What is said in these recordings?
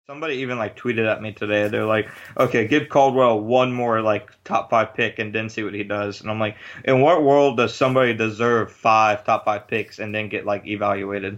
Somebody even like tweeted at me today. They're like, "Okay, give Caldwell one more like top five pick and then see what he does." And I'm like, in what world does somebody deserve five top five picks and then get like evaluated?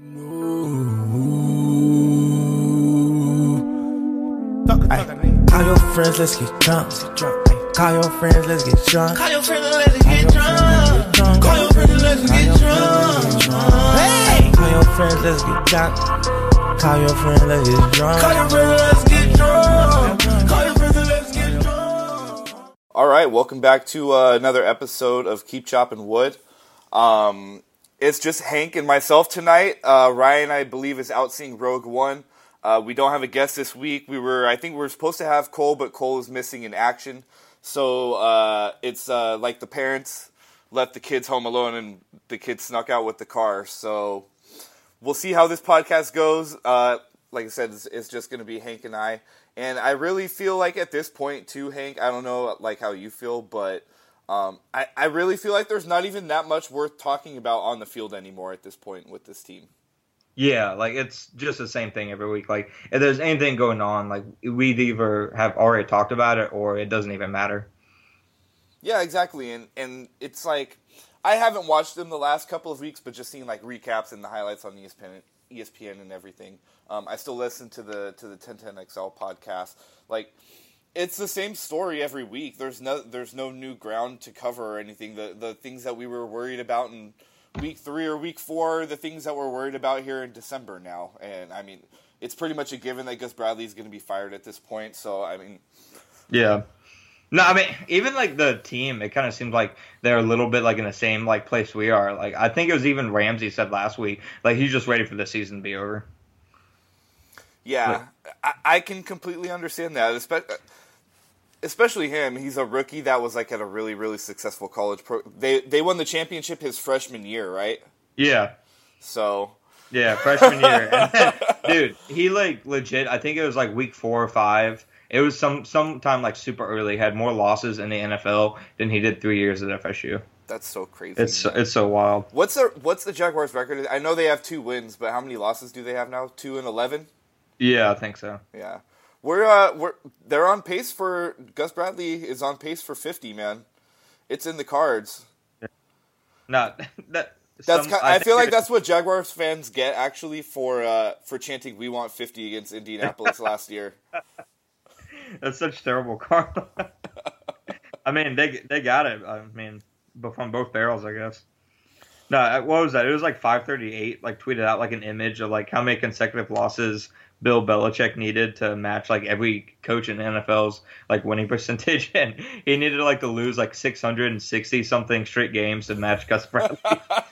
Call your friends, let's get drunk. Call your friends, let's get drunk. Call your friends, let's get drunk. Call your friends, let's get drunk. Hey! Call your friends, let's get drunk. Call your friends, let's get drunk. Call your friends, let's get drunk. Call your friends, let's get drunk. All right, welcome back to another episode of Keep Chopping Wood. It's just Hank and myself tonight. Ryan, I believe, is out seeing Rogue One. We don't have a guest this week. I think we were supposed to have Cole, but Cole is missing in action. So it's like the parents left the kids home alone and the kids snuck out with the car. So we'll see how this podcast goes. Like I said, it's just going to be Hank and I. And I really feel like at this point too, Hank, I don't know like how you feel, but I really feel like there's not even that much worth talking about on the field anymore at this point with this team. Yeah, like it's just the same thing every week. Like if there's anything going on, like we either have already talked about it or it doesn't even matter. Yeah, exactly. And it's like I haven't watched them the last couple of weeks, but just seeing like recaps and the highlights on ESPN and everything. I still listen to the 1010XL podcast. Like it's the same story every week. There's no new ground to cover or anything. The things that we were worried about in week 3 or week 4, the things that we're worried about here in December now. And, I mean, it's pretty much a given that Gus Bradley is going to be fired at this point. So, I mean... Yeah. No, I mean, even, like, the team, it kind of seems like they're a little bit, like, in the same, like, place we are. Like, I think it was even Ramsey said last week, like, he's just ready for the season to be over. Yeah, I can completely understand that, especially him. He's a rookie that was like at a really, really successful college pro. They won the championship his freshman year, right? Yeah. So. Yeah, freshman year. And then, dude, he like legit. I think it was like week 4 or 5. It was sometime like super early. Had more losses in the NFL than he did 3 years at FSU. That's so crazy. It's so wild. What's the Jaguars' record? I know they have 2 wins, but how many losses do they have now? 2-11. Yeah, I think so. Yeah. They're on pace for Gus Bradley is on pace for 50, man. It's in the cards. No, I feel like that's what Jaguars fans get actually for chanting "We want 50" against Indianapolis last year. That's such terrible karma. I mean, they got it. I mean, but from both barrels, I guess. No, what was that? It was like 538. Like tweeted out like an image of like how many consecutive losses Bill Belichick needed to match like every coach in the NFL's like winning percentage, and he needed like to lose like 660 something straight games to match Gus Bradley.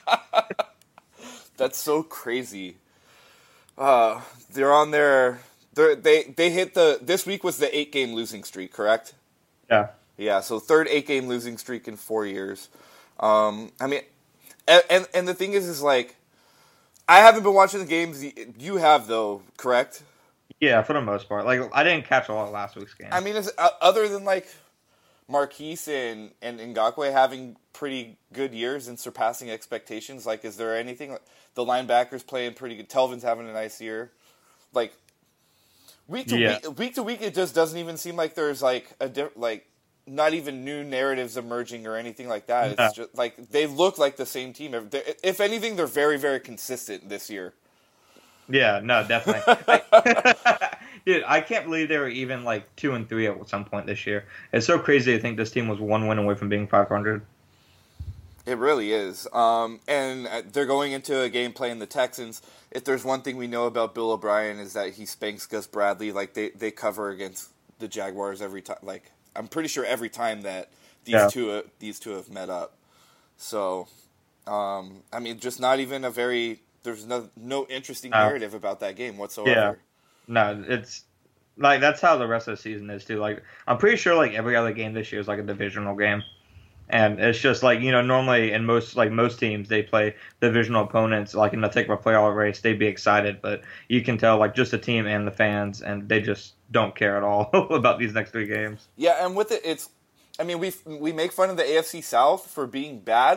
That's so crazy. They're on their they hit this week was the 8-game losing streak, correct? Yeah. Yeah, so third 8-game losing streak in 4 years. I mean, and the thing is like. I haven't been watching the games. You have, though, correct? Yeah, for the most part. Like, I didn't catch a lot of last week's game. I mean, other than, like, Marquise and Ngakoue having pretty good years and surpassing expectations, like, is there anything? The linebackers playing pretty good. Telvin's having a nice year. Like, week to week, it just doesn't even seem like there's, like, not even new narratives emerging or anything like that. It's just like they look like the same team. If anything, they're very, very consistent this year. Yeah, no, definitely. Dude, I can't believe they were even like 2-3 at some point this year. It's so crazy to think this team was 1 win away from being 500. It really is. And they're going into a game playing the Texans. If there's one thing we know about Bill O'Brien is that he spanks Gus Bradley. Like they cover against the Jaguars every time. Like. I'm pretty sure every time that these two have met up. So, I mean, just not even there's no interesting narrative about that game whatsoever. Yeah. No, it's like that's how the rest of the season is too. Like I'm pretty sure like every other game this year is like a divisional game. And it's just like, you know, normally in most teams they play divisional opponents like in the thick of a playoff race, they'd be excited, but you can tell like just the team and the fans and they just don't care at all about these next 3 games. Yeah, and with it, I mean we make fun of the AFC South for being bad,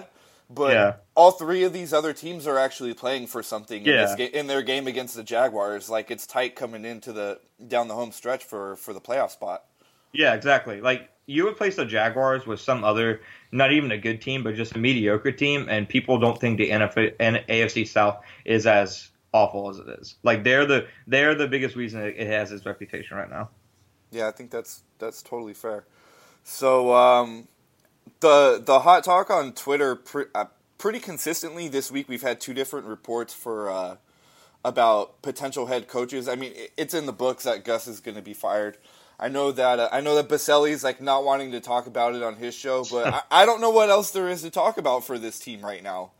But all three of these other teams are actually playing for something in their game against the Jaguars. Like, it's tight coming into down the home stretch for the playoff spot. Yeah, exactly. Like, you would place the Jaguars with some other, not even a good team, but just a mediocre team, and people don't think the AFC South is as awful as it is. Like, they're the biggest reason it has its reputation right now. Yeah, I think that's totally fair. So, the hot talk on Twitter pretty consistently this week, we've had two different reports for about potential head coaches. I mean, it's in the books that Gus is going to be fired. I know that Baselli's like not wanting to talk about it on his show, but I don't know what else there is to talk about for this team right now.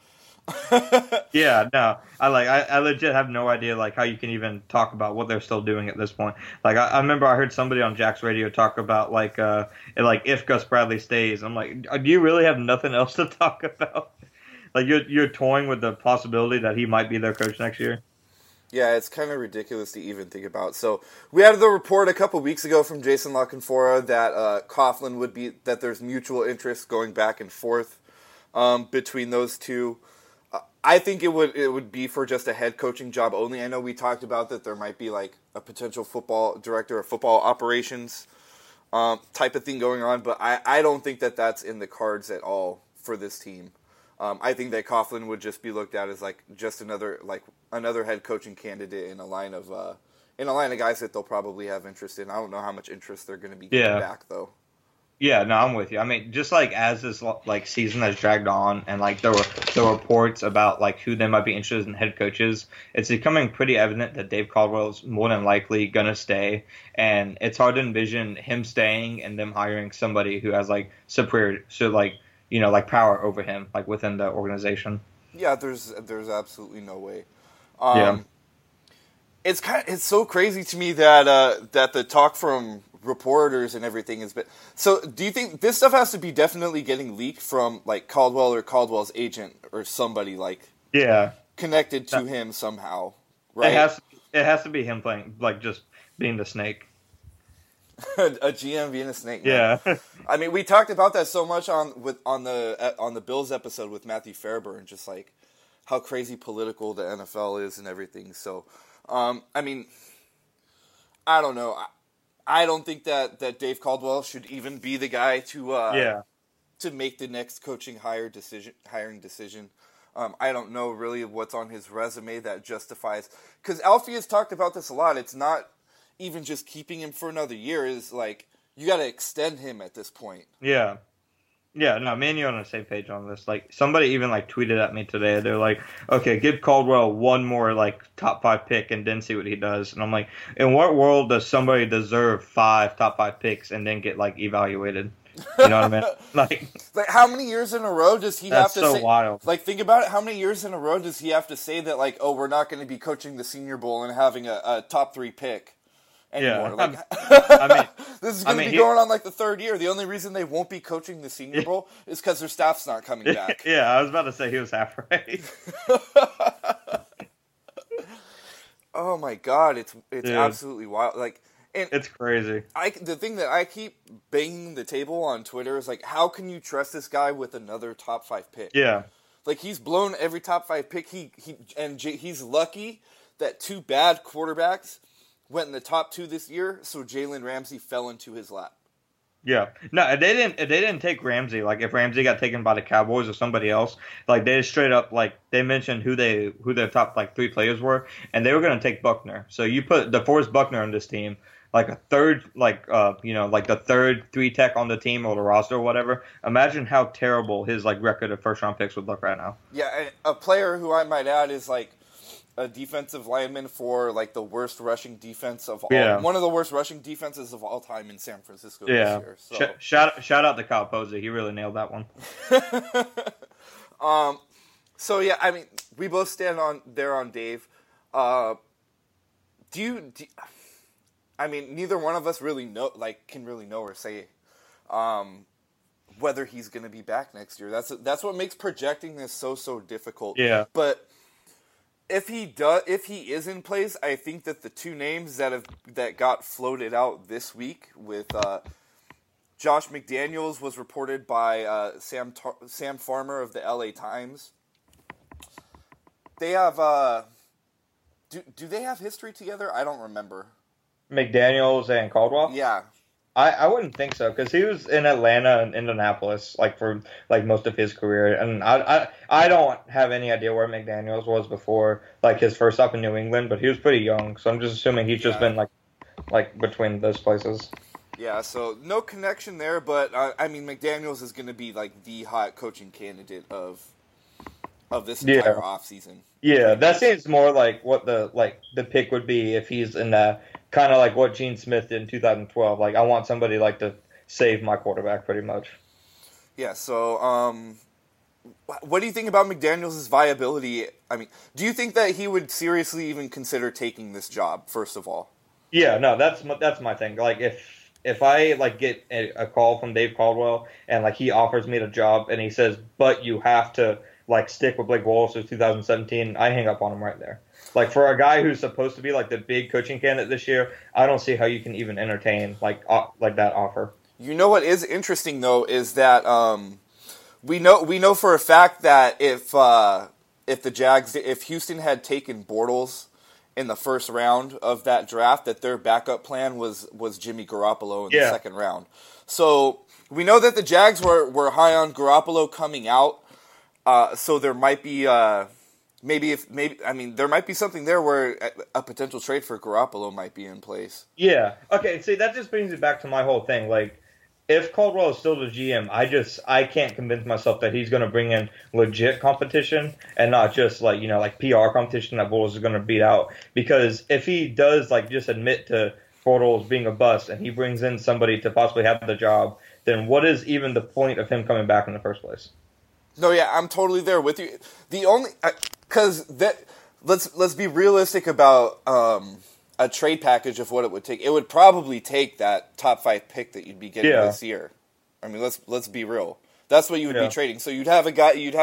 Yeah, no, I legit have no idea like how you can even talk about what they're still doing at this point. Like I remember I heard somebody on Jack's radio talk about like if Gus Bradley stays. I'm like, do you really have nothing else to talk about? Like you're toying with the possibility that he might be their coach next year. Yeah, it's kind of ridiculous to even think about. So we had the report a couple weeks ago from Jason La Canfora that Coughlin that there's mutual interest going back and forth between those two. I think it would be for just a head coaching job only. I know we talked about that there might be like a potential football director or football operations type of thing going on, but I don't think that that's in the cards at all for this team. I think that Coughlin would just be looked at as like just another head coaching candidate in a line of guys that they'll probably have interest in. I don't know how much interest they're going to be getting back though. Yeah, no, I'm with you. I mean, just like as this like season has dragged on, and like the reports about like who they might be interested in head coaches, it's becoming pretty evident that Dave Caldwell is more than likely gonna stay, and it's hard to envision him staying and them hiring somebody who has like like power over him, like within the organization. Yeah, there's absolutely no way. It's so crazy to me that that the talk from reporters and everything is. So, do you think this stuff has to be definitely getting leaked from like Caldwell or Caldwell's agent or somebody like connected to him somehow? Right. It has to be him playing like just being the snake. A GM being a snake. Yeah. I mean, we talked about that so much on the Bills episode with Matthew Fairburn, just like how crazy political the NFL is and everything. So, I mean, I don't know. I don't think that Dave Caldwell should even be the guy to make the next coaching hiring decision. I don't know really what's on his resume that justifies, because Alfie has talked about this a lot. It's not even just keeping him for another year. Is like you got to extend him at this point. Yeah. Yeah, no, me and you are on the same page on this. Like, somebody even, like, tweeted at me today. They're like, okay, give Caldwell one more, like, top 5 pick and then see what he does. And I'm like, in what world does somebody deserve 5 top 5 picks and then get, like, evaluated? You know what I mean? Like how many years in a row does he have to say? That's so wild. Like, think about it. How many years in a row does he have to say that, like, oh, we're not going to be coaching the Senior Bowl and having a top 3 pick anymore? Yeah. Like, I mean, this is going to be going on like the 3rd year. The only reason they won't be coaching the Senior Bowl is because their staff's not coming back. Yeah, I was about to say he was half right. Oh my God, it's absolutely wild. Like, and it's crazy. The thing that I keep banging the table on Twitter is like, how can you trust this guy with another top 5 pick? Yeah, like he's blown every top 5 pick. He's lucky that 2 bad quarterbacks went in the top 2 this year, so Jalen Ramsey fell into his lap. Yeah, no, they didn't take Ramsey. Like if Ramsey got taken by the Cowboys or somebody else, like they just straight up like they mentioned who their top like 3 players were, and they were going to take Buckner. So you put DeForest Buckner on this team, like a third, like like the third 3 tech on the team or the roster or whatever. Imagine how terrible his like record of first round picks would look right now. Yeah, a player who I might add is like a defensive lineman for like the worst rushing defense of all, one of the worst rushing defenses of all time in San Francisco this year. So. Shout out to Kyle Posey. He really nailed that one. So yeah, I mean, we both stand on Dave. I mean, neither one of us really can really know or say whether he's going to be back next year. That's what makes projecting this so difficult. Yeah. But if he is in place, I think that the 2 names that got floated out this week with Josh McDaniels was reported by Sam Farmer of the LA Times. They have do they have history together? I don't remember. McDaniels and Caldwell? Yeah. I wouldn't think so, because he was in Atlanta and Indianapolis for most of his career, and I don't have any idea where McDaniels was before his first stop in New England, but he was pretty young, so I'm just assuming he's just been between those places. Yeah, so no connection there, but McDaniels is going to be the hot coaching candidate of this entire offseason. Yeah, that seems more like what the pick would be if he's in the kind of like what Gene Smith did in 2012. I want somebody to save my quarterback, pretty much. Yeah. So, what do you think about McDaniels' viability? Do you think that he would seriously even consider taking this job? First of all. Yeah. No, that's my thing. If I get a call from Dave Caldwell and he offers me the job and he says, but you have to stick with Blake Bortles for 2017, I hang up on him right there. For a guy who's supposed to be the big coaching candidate this year, I don't see how you can even entertain that offer. You know what is interesting though is that we know for a fact that if Houston had taken Bortles in the first round of that draft, that their backup plan was Jimmy Garoppolo in the second round. So we know that the Jags were high on Garoppolo coming out. So there might be there might be something there where a potential trade for Garoppolo might be in place. Yeah. Okay. See, that just brings me back to my whole thing. If Caldwell is still the GM, I can't convince myself that he's going to bring in legit competition and not just PR competition that Bortles is going to beat out. Because if he does just admit to Bortles being a bust and he brings in somebody to possibly have the job, then what is even the point of him coming back in the first place? No, yeah, I'm totally there with you. The only let's be realistic about a trade package of what it would take. It would probably take that top 5 pick that you'd be getting this year. Let's be real. That's what you would be trading. So you'd have a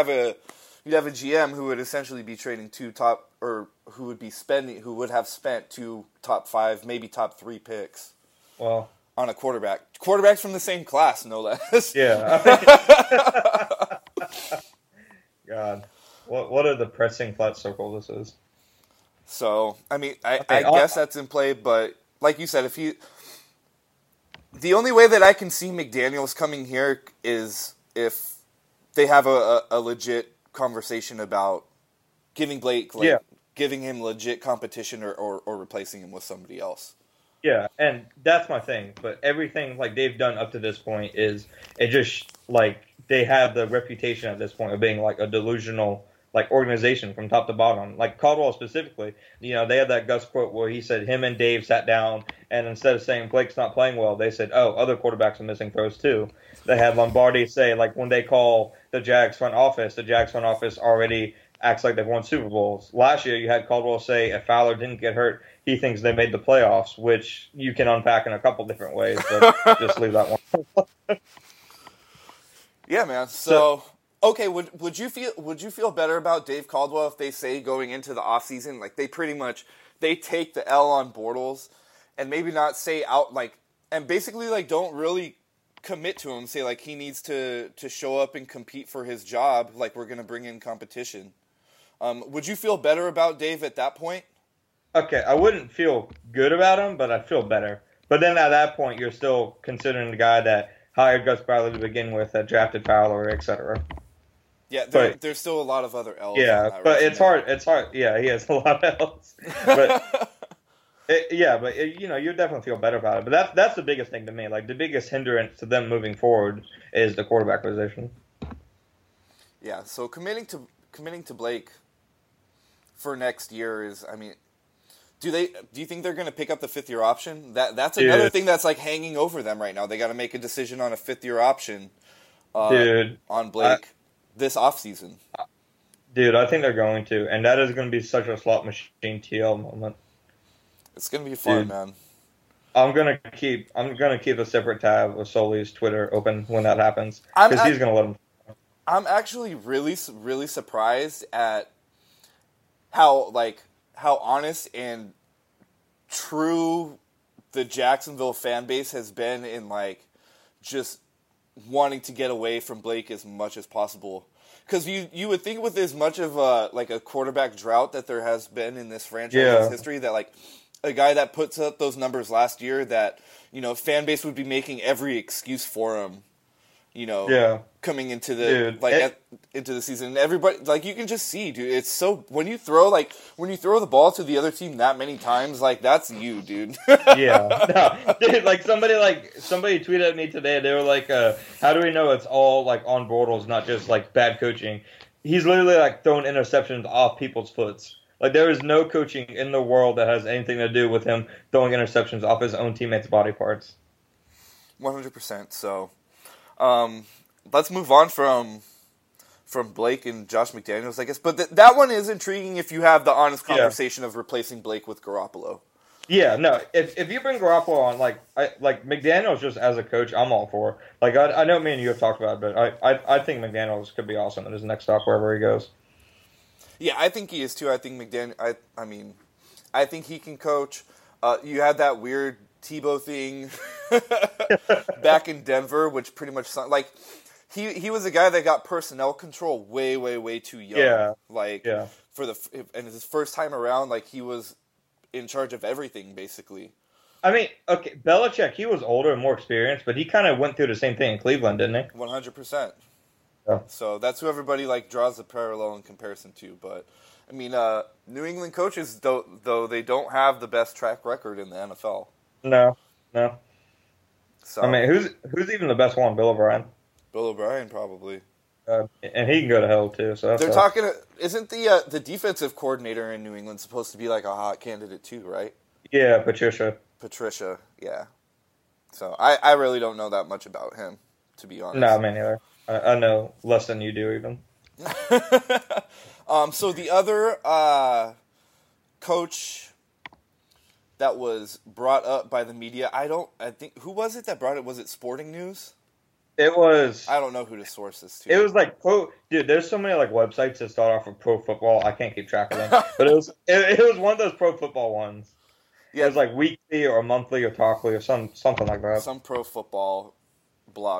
GM who would essentially be trading who would have spent 2 top 5, maybe top 3 picks. Well, on a quarterbacks from the same class, no less. Yeah. God, what a depressing flat circle this is. So, I guess that's in play, but like you said, the only way that I can see McDaniels coming here is if they have a legit conversation about giving Blake, giving him legit competition or replacing him with somebody else. Yeah, and that's my thing. But everything they've done up to this point is it just they have the reputation at this point of being a delusional organization from top to bottom. Caldwell specifically, they had that Gus quote where he said him and Dave sat down and instead of saying Blake's not playing well, they said, oh, other quarterbacks are missing throws too. They had Lombardi say when they call the Jags front office already acts like they've won Super Bowls. Last year you had Caldwell say if Fowler didn't get hurt, he thinks they made the playoffs, which you can unpack in a couple different ways, but just leave that one. Yeah, man. So okay, would you feel better about Dave Caldwell if they say going into the offseason, they take the L on Bortles and maybe not say out and basically don't really commit to him, say he needs to show up and compete for his job, we're going to bring in competition. Would you feel better about Dave at that point? Okay, I wouldn't feel good about him, but I'd feel better. But then at that point, you're still considering the guy that hired Gus Bradley to begin with, that drafted Fowler, etc. Yeah, there's still a lot of other L's. Yeah, but it's hard. It's hard. Yeah, he has a lot of L's. But you definitely feel better about it. But that's the biggest thing to me. The biggest hindrance to them moving forward is the quarterback position. Yeah. So committing to Blake for next year is, do you think they're going to pick up the 5th-year option? That's another thing that's hanging over them right now. They got to make a decision on a 5th-year option on Blake this offseason. Dude, I think they're going to, and that is going to be such a slot machine TL moment. It's going to be fun, man. I'm gonna keep a separate tab with Soli's Twitter open when that happens, because he's going to let him. I'm actually really, really surprised at how honest and true the Jacksonville fan base has been in just wanting to get away from Blake as much as possible. Because you would think with as much of a quarterback drought that there has been in this franchise's history, that like a guy that puts up those numbers last year, that fan base would be making every excuse for him. Coming into the into the season, everybody, like, you can just see, dude. It's so when you throw the ball to the other team that many times, like, that's you, dude. No, dude, like somebody tweeted at me today. They were like, "How do we know it's all like on Bortles, not just like bad coaching?" He's literally like throwing interceptions off people's foots. Like, there is no coaching in the world that has anything to do with him throwing interceptions off his own teammates' body parts. 100%. So. Let's move on from Blake and Josh McDaniels, I guess. But that one is intriguing if you have the honest conversation of replacing Blake with Garoppolo. Yeah, no. If you bring Garoppolo on, like McDaniels just as a coach, I'm all for. Like, I know me and you have talked about it, but I think McDaniels could be awesome in his next stop wherever he goes. Yeah, I think he is too. I think I think he can coach. You had that weird Tebow thing back in Denver, which pretty much like he was a guy that got personnel control way too young. And his first time around, like, he was in charge of everything basically. I mean, okay, Belichick, he was older and more experienced, but he kind of went through the same thing in Cleveland, didn't he? 100%. Yeah. So that's who everybody like draws the parallel in comparison to. But I mean, New England coaches, though they don't have the best track record in the NFL. No. So, I mean, who's even the best one? Bill O'Brien. Bill O'Brien, probably. And he can go to hell too. So they're talking. Isn't the defensive coordinator in New England supposed to be like a hot candidate too? Right? Yeah, Patricia. Yeah. So I really don't know that much about him, to be honest. No, me neither. I know less than you do, even. So the other coach that was brought up by the media, I think, who was it that brought it? Was it Sporting News? It was. I don't know who to source this to. It was like dude. There's so many like websites that start off with pro football. I can't keep track of them, but it was one of those pro football ones. Yeah, it was like weekly or monthly or talkly or something like that. Some pro football blog.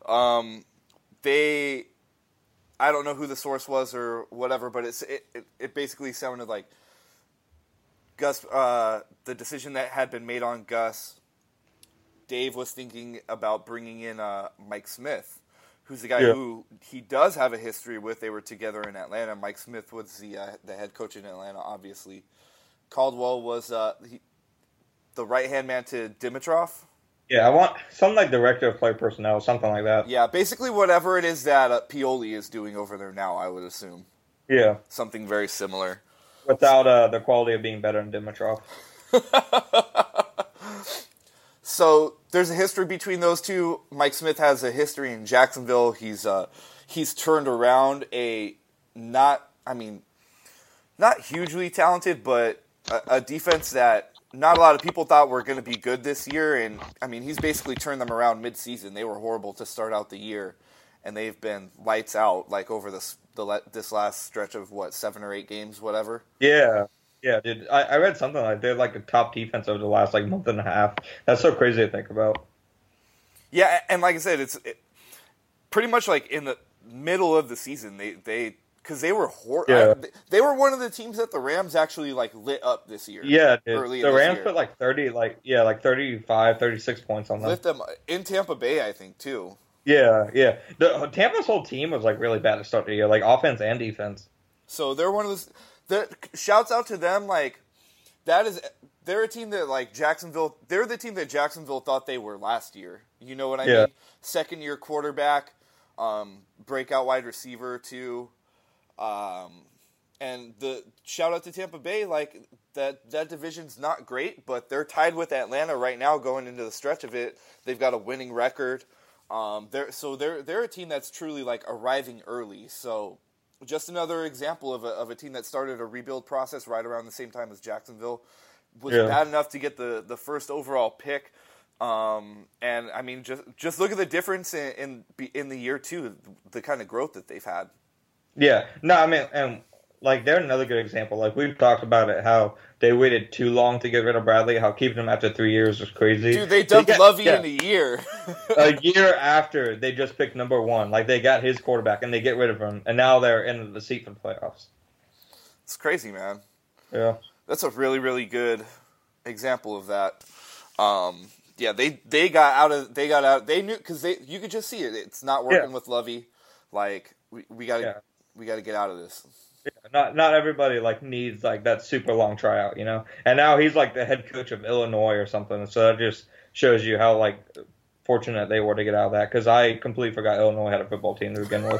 I don't know who the source was or whatever, but it basically sounded like Gus, the decision that had been made on Gus, Dave was thinking about bringing in Mike Smith, who's the guy who he does have a history with. They were together in Atlanta. Mike Smith was the head coach in Atlanta, obviously. Caldwell was the right-hand man to Dimitroff. Yeah, I want something like director of player personnel, something like that. Yeah, basically whatever it is that Pioli is doing over there now, I would assume. Yeah. Something very similar. Without the quality of being better than Dimitroff. So there's a history between those two. Mike Smith has a history in Jacksonville. He's turned around a not hugely talented, but a defense that not a lot of people thought were going to be good this year. And I mean, he's basically turned them around mid-season. They were horrible to start out the year, and they've been lights out like over this last stretch of 7 or 8 games, whatever. Yeah, dude. I read something like they're like a top defense over the last like month and a half. That's so crazy to think about. Yeah, and like I said, it's pretty much like in the middle of the season they because they were they were one of the teams that the Rams actually like lit up this year. Yeah, dude. The Rams put like 35, 36 points on them. Lit them in Tampa Bay, I think, too. Yeah. Tampa's whole team was like really bad to start the year, like offense and defense. So they're one of those. Shouts out to them, like they're a team that like Jacksonville. They're the team that Jacksonville thought they were last year. You know what I mean? Second year quarterback, breakout wide receiver too, and the shout out to Tampa Bay. Like that division's not great, but they're tied with Atlanta right now going into the stretch of it. They've got a winning record. They're a team that's truly like arriving early. So just another example of a team that started a rebuild process right around the same time as Jacksonville. Was bad enough to get the first overall pick. And I mean, just look at the difference in the year too, the kind of growth that they've had. Yeah, no, I mean, and like they're another good example. Like we've talked about it, how they waited too long to get rid of Bradley. How keeping him after 3 years was crazy. Dude, they dumped Lovey in a year. A year after they just picked number one, like they got his quarterback and they get rid of him, and now they're in the seat for the playoffs. It's crazy, man. Yeah, that's a really, really good example of that. Yeah, they got out. They knew because you could just see it. It's not working with Lovey. Like we got to get out of this. Yeah, not everybody like needs like that super long tryout, you know. And now he's like the head coach of Illinois or something. So that just shows you how like fortunate they were to get out of that. Because I completely forgot Illinois had a football team to begin with.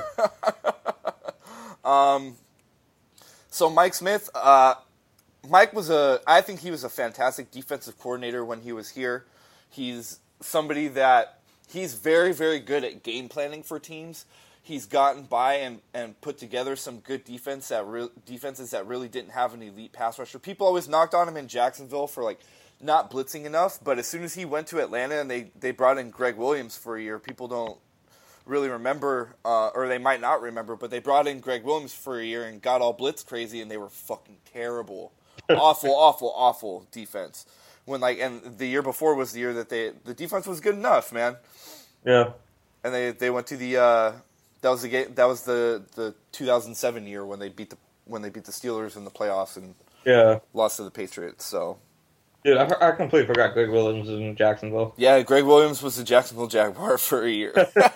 So Mike Smith, Mike I think he was a fantastic defensive coordinator when he was here. He's somebody that he's very, very good at game planning for teams. He's gotten by and put together some good defenses that really didn't have an elite pass rusher. People always knocked on him in Jacksonville for like not blitzing enough, but as soon as he went to Atlanta and they brought in Greg Williams for a year, people don't really remember, or they might not remember, but they brought in Greg Williams for a year and got all blitz crazy, and they were fucking terrible. awful defense. And the year before was the year that the defense was good enough, man. Yeah. And they went to the that was the game. That was the 2007 year when they beat the Steelers in the playoffs and lost to the Patriots. So, dude, I completely forgot Greg Williams was in Jacksonville. Yeah, Greg Williams was the Jacksonville Jaguar for a year.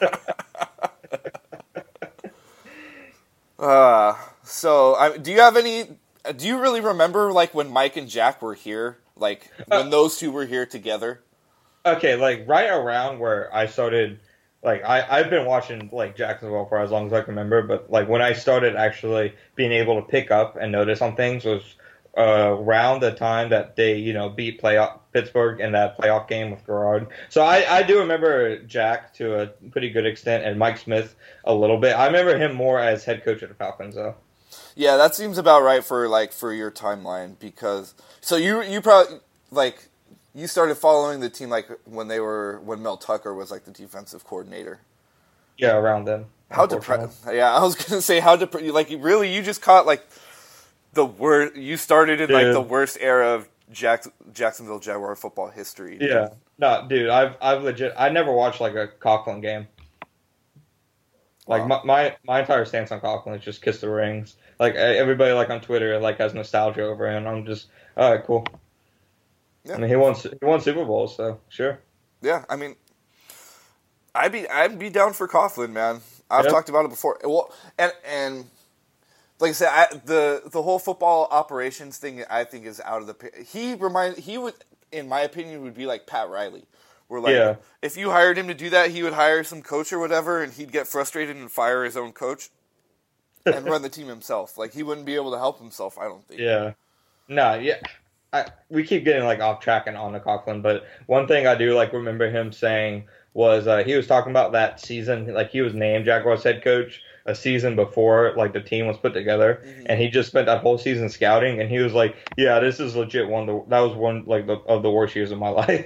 Do you have any? Do you really remember like when Mike and Jack were here? Like when those two were here together? Okay, like right around where I started. Like, I've been watching, like, Jacksonville for as long as I can remember, but, like, when I started actually being able to pick up and notice on things was around the time that they, you know, beat Pittsburgh in that playoff game with Garrard. So I do remember Jack to a pretty good extent and Mike Smith a little bit. I remember him more as head coach of the Falcons, though. Yeah, that seems about right for your timeline because... So you probably, like... You started following the team like when Mel Tucker was like the defensive coordinator. Yeah, around then. How depressing! Yeah, I was gonna say like really you just caught like the worst. You started in like the worst era of Jacksonville Jaguar football history. Dude. Yeah, no, dude, I've legit. I never watched like a Coughlin game. Like my entire stance on Coughlin is just kiss the rings. Like everybody like on Twitter like has nostalgia over him. I'm just all right, cool. Yeah. I mean, he won Super Bowls, so sure. Yeah, I mean, I'd be down for Coughlin, man. I've talked about it before. Well, and like I said, the whole football operations thing, I think, is out of the. He would, in my opinion, would be like Pat Riley, where like if you hired him to do that, he would hire some coach or whatever, and he'd get frustrated and fire his own coach and run the team himself. Like he wouldn't be able to help himself. I don't think. Yeah. No. Yeah. We keep getting like off track and on to Coughlin, but one thing I do like remember him saying was he was talking about that season, like he was named Jaguars head coach a season before like the team was put together, and he just spent that whole season scouting, and he was like, "Yeah, this is legit that was one like of the worst years of my life."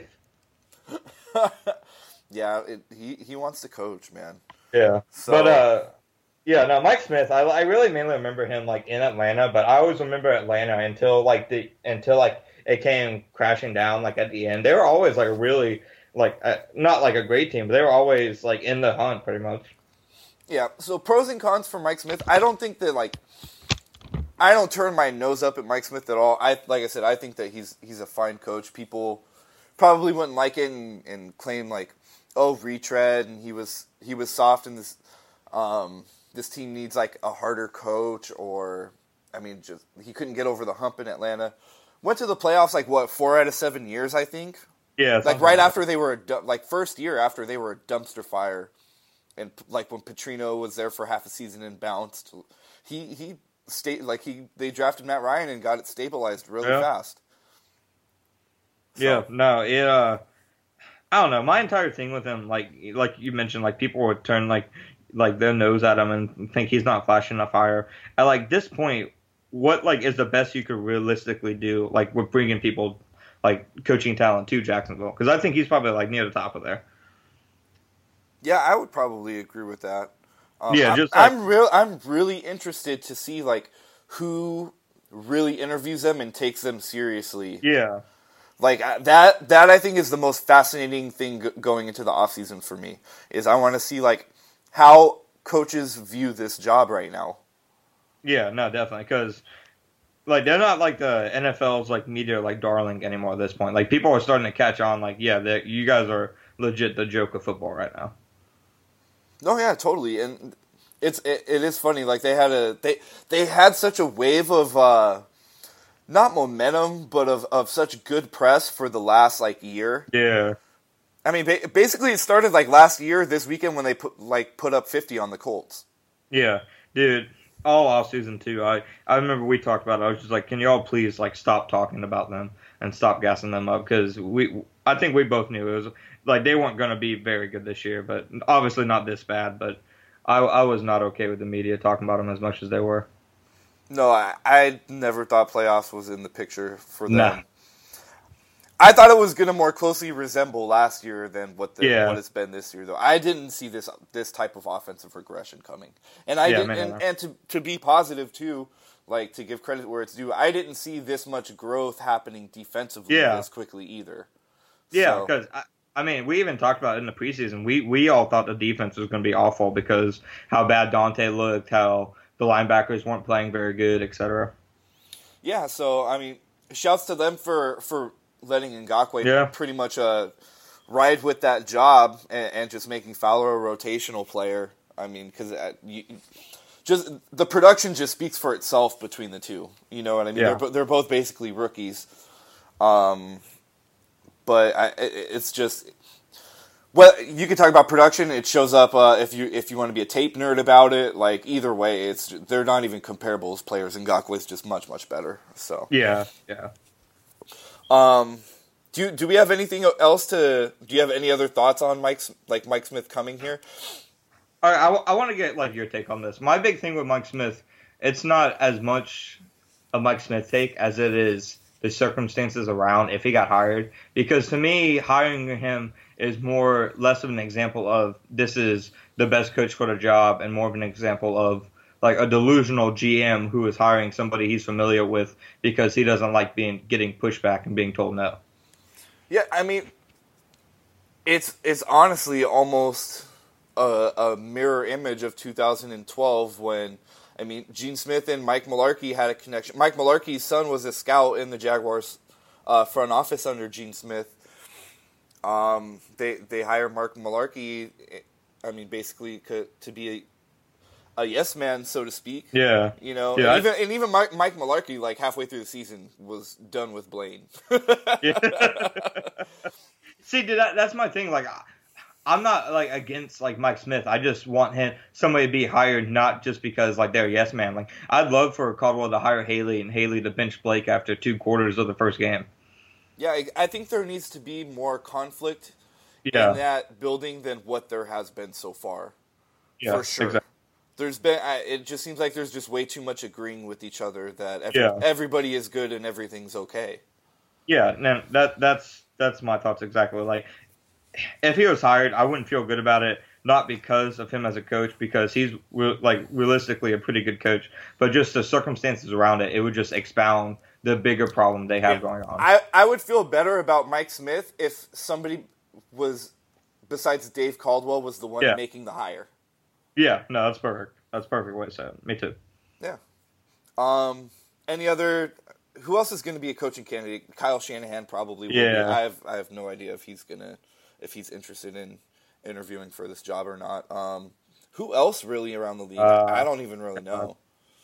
Yeah, he wants to coach, man. Yeah, so, but yeah, no, Mike Smith. I really mainly remember him like in Atlanta, but I always remember Atlanta until it came crashing down like at the end. They were always like a really like not like a great team, but they were always like in the hunt pretty much. Yeah. So pros and cons for Mike Smith. I don't think that like I don't turn my nose up at Mike Smith at all. Like I said, I think that he's a fine coach. People probably wouldn't like it and claim like, oh, retread, and he was soft in this. This team needs like a harder coach, or I mean, just he couldn't get over the hump in Atlanta. Went to the playoffs like 4 out of 7 years, I think. Yeah, like right after they were first year after they were a dumpster fire, and like when Petrino was there for half a season and bounced, he stayed they drafted Matt Ryan and got it stabilized really fast. So. Yeah, no, I don't know. My entire thing with him, like you mentioned, like people would turn like their nose at him and think he's not flashing enough fire. At like this point, what like is the best you could realistically do? Like with bringing people like coaching talent to Jacksonville, because I think he's probably like near the top of there. Yeah, I would probably agree with that. Yeah, I'm really interested to see like who really interviews them and takes them seriously. Yeah. Like, that I think is the most fascinating thing going into the offseason for me, is I want to see, like, how coaches view this job right now. Yeah, no, definitely, because like they're not like the NFL's like media like darling anymore at this point. Like people are starting to catch on. Like, yeah, you guys are legit the joke of football right now. No, yeah, totally, and it is funny. Like they had such a wave of not momentum, but of such good press for the last like year. Yeah. I mean, basically, it started like last year, this weekend, when they put up 50 on the Colts. Yeah, dude. All off season too. I remember we talked about it. I was just like, can y'all please like stop talking about them and stop gassing them up, because I think we both knew it was like they weren't going to be very good this year, but obviously not this bad. But I was not okay with the media talking about them as much as they were. No, I never thought playoffs was in the picture for them. Nah. I thought it was going to more closely resemble last year than what it's been this year, though. I didn't see this type of offensive regression coming, and to be positive too, like to give credit where it's due, I didn't see this much growth happening defensively as quickly either. Yeah, because I mean, we even talked about it in the preseason. We all thought the defense was going to be awful because how bad Dante looked, how the linebackers weren't playing very good, etc. Yeah, so I mean, shouts to them for letting Ngakoue pretty much ride with that job and just making Fowler a rotational player. I mean, because just the production just speaks for itself between the two. You know what I mean? Yeah. They're both basically rookies. But it's just, well, you could talk about production. It shows up if you want to be a tape nerd about it. Like either way, they're not even comparable as players. Ngakoue's just much better. So yeah. Do we have anything else do you have any other thoughts on Mike Smith coming here? All right, I want to get like your take on this. My big thing with Mike Smith, it's not as much a Mike Smith take as it is the circumstances around if he got hired. Because to me, hiring him is less of an example of this is the best coach for the job and more of an example of like a delusional GM who is hiring somebody he's familiar with because he doesn't like getting pushback and being told no. Yeah, I mean, it's honestly almost a mirror image of 2012 when, I mean, Gene Smith and Mike Mularkey had a connection. Mike Mularkey's son was a scout in the Jaguars front office under Gene Smith. They hire Mark Mularkey, I mean, basically to be a yes man, so to speak. Yeah. You know, yeah, even Mike Mularkey, like halfway through the season, was done with Blaine. Yeah. See, dude, that's my thing. Like, I'm not like against like Mike Smith. I just want somebody to be hired, not just because like they're a yes man. Like, I'd love for Caldwell to hire Haley and Haley to bench Blake after 2 quarters of the first game. Yeah, I think there needs to be more conflict in that building than what there has been so far. Yeah, for sure. Exactly. There's been. It just seems like there's just way too much agreeing with each other that everybody is good and everything's okay. Yeah, no, that's my thoughts exactly. Like, if he was hired, I wouldn't feel good about it. Not because of him as a coach, because he's like realistically a pretty good coach, but just the circumstances around it. It would just expound the bigger problem they have going on. I would feel better about Mike Smith if somebody was besides Dave Caldwell was the one making the hire. Yeah, no, that's perfect. That's a perfect way to say it. Me too. Yeah. Any other? Who else is going to be a coaching candidate? Kyle Shanahan probably will be. I have no idea if he's interested in interviewing for this job or not. Who else really around the league? I don't even really know.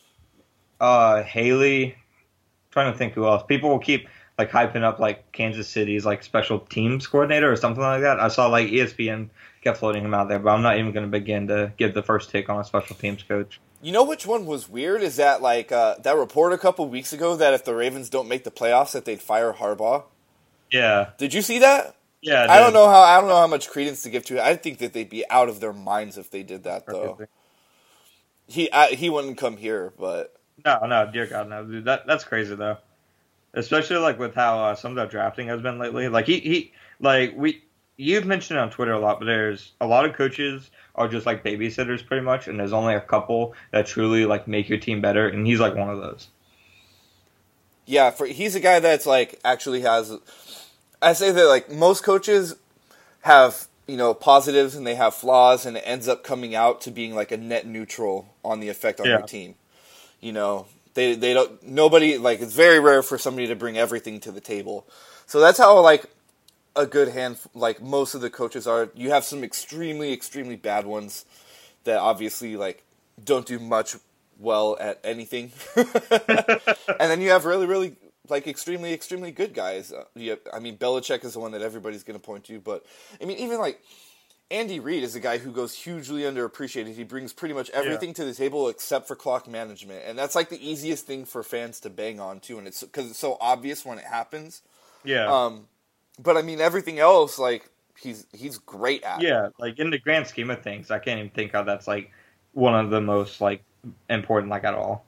Haley. Trying to think who else. People will keep like hyping up like Kansas City's like special teams coordinator or something like that. I saw like ESPN kept floating him out there, but I'm not even going to begin to give the first take on a special teams coach. You know which one was weird? Is that like that report a couple weeks ago that if the Ravens don't make the playoffs that they'd fire Harbaugh? Yeah. Did you see that? Yeah. I don't know how much credence to give to it. I think that they'd be out of their minds if they did that though. He wouldn't come here, but no, dear God, no, dude. That's crazy though. Especially like with how some of the drafting has been lately. Like you've mentioned it on Twitter a lot, but there's a lot of coaches are just like babysitters pretty much, and there's only a couple that truly like make your team better, and he's like one of those. Yeah, he's a guy that's like actually has. I say that like most coaches have positives and they have flaws, and it ends up coming out to being like a net neutral on the effect on your team. They don't nobody like it's very rare for somebody to bring everything to the table. So that's how like a good hand like most of the coaches are. You have some extremely extremely bad ones that obviously like don't do much well at anything. And then you have really really like extremely extremely good guys. I mean Belichick is the one that everybody's going to point to, but I mean even like Andy Reid is a guy who goes hugely underappreciated. He brings pretty much everything to the table except for clock management, and that's like the easiest thing for fans to bang on too. And it's because it's so obvious when it happens. Yeah. But I mean everything else, like he's great at. Yeah, like in the grand scheme of things, I can't even think of that's like one of the most like important like at all.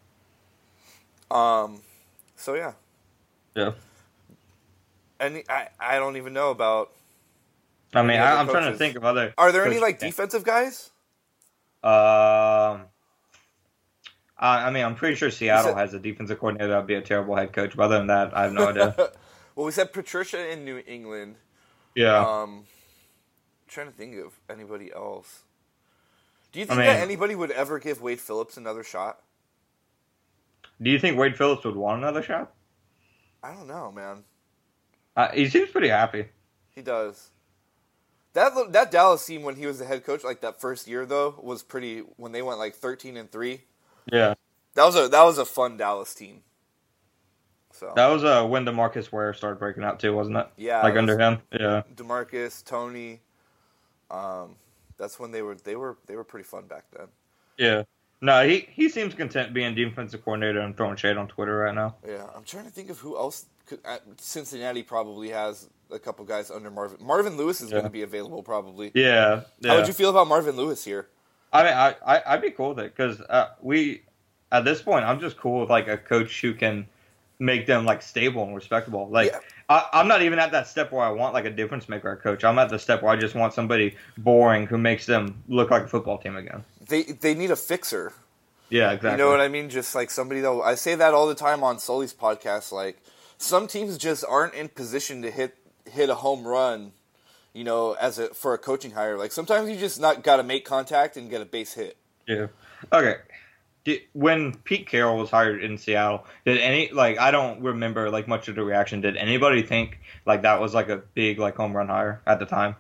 So yeah. Yeah. And I don't even know about. I mean, I'm trying to think of other. Are there any like defensive guys? I mean, I'm pretty sure Seattle has a defensive coordinator that would be a terrible head coach. But other than that, I have no idea. Well, we said Patricia in New England. Yeah. Trying to think of anybody else. Do you think that anybody would ever give Wade Phillips another shot? Do you think Wade Phillips would want another shot? I don't know, man. He seems pretty happy. He does. That Dallas team when he was the head coach, like that first year though, was pretty. When they went like 13-3. Yeah. That was a fun Dallas team. So that was when DeMarcus Ware started breaking out too, wasn't it? Yeah. Like under him. Yeah. DeMarcus, Tony. That's when they were pretty fun back then. Yeah. No, he seems content being defensive coordinator and throwing shade on Twitter right now. Yeah, I'm trying to think of who else. Cincinnati probably has a couple guys under Marvin. Marvin Lewis is going to be available probably. Yeah. How would you feel about Marvin Lewis here? I mean, I'd be cool with it because at this point, I'm just cool with like a coach who can make them like stable and respectable. Like I'm not even at that step where I want like a difference maker coach. I'm at the step where I just want somebody boring who makes them look like a football team again. They need a fixer. Yeah, exactly. You know what I mean? Just like somebody that I say that all the time on Sully's podcast. Like some teams just aren't in position to hit a home run. For a coaching hire. Like sometimes you just not got to make contact and get a base hit. Yeah. Okay. When Pete Carroll was hired in Seattle, I don't remember like much of the reaction. Did anybody think like that was like a big like home run hire at the time?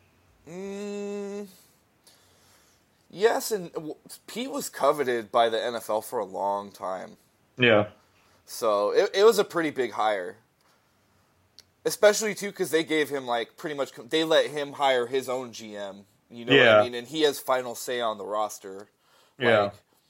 Yes, and Pete was coveted by the NFL for a long time. Yeah. So it was a pretty big hire. Especially, too, because they gave him, like, pretty much... They let him hire his own GM. You know what I mean? And he has final say on the roster. Yeah.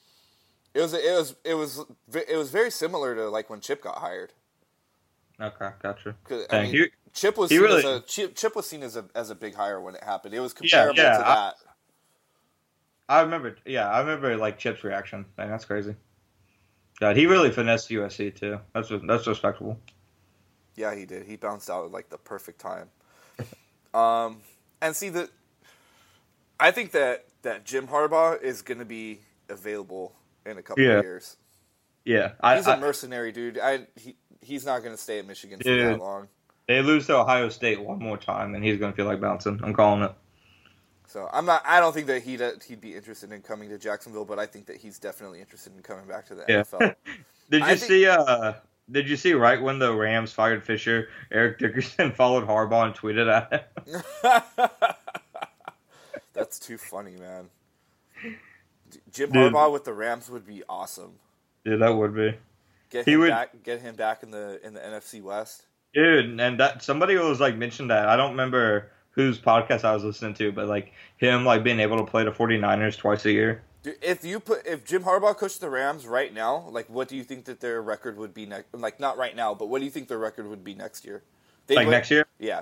It was very similar to, like, when Chip got hired. Okay, gotcha. I mean, Chip was seen as a big hire when it happened. It was comparable to that. I remember, like, Chip's reaction. Man, that's crazy. God, he really finessed USC, too. That's respectable. Yeah, he did. He bounced out at like the perfect time. And see I think that Jim Harbaugh is going to be available in a couple of years. Yeah, he's a mercenary dude. He's not going to stay at Michigan for that long. They lose to Ohio State one more time, and he's going to feel like bouncing. I'm calling it. So I don't think that he'd be interested in coming to Jacksonville, but I think that he's definitely interested in coming back to the NFL. Did you see right when the Rams fired Fisher, Eric Dickerson followed Harbaugh and tweeted at him? That's too funny, man. Jim Harbaugh with the Rams would be awesome. Yeah, that would be. Get him back in the NFC West. Dude, and that somebody was like mentioned that. I don't remember whose podcast I was listening to, but like him like being able to play the 49ers twice a year. If Jim Harbaugh coached the Rams right now, like what do you think that their record would be next? Like not right now, but what do you think their record would be next year? Next year? Yeah.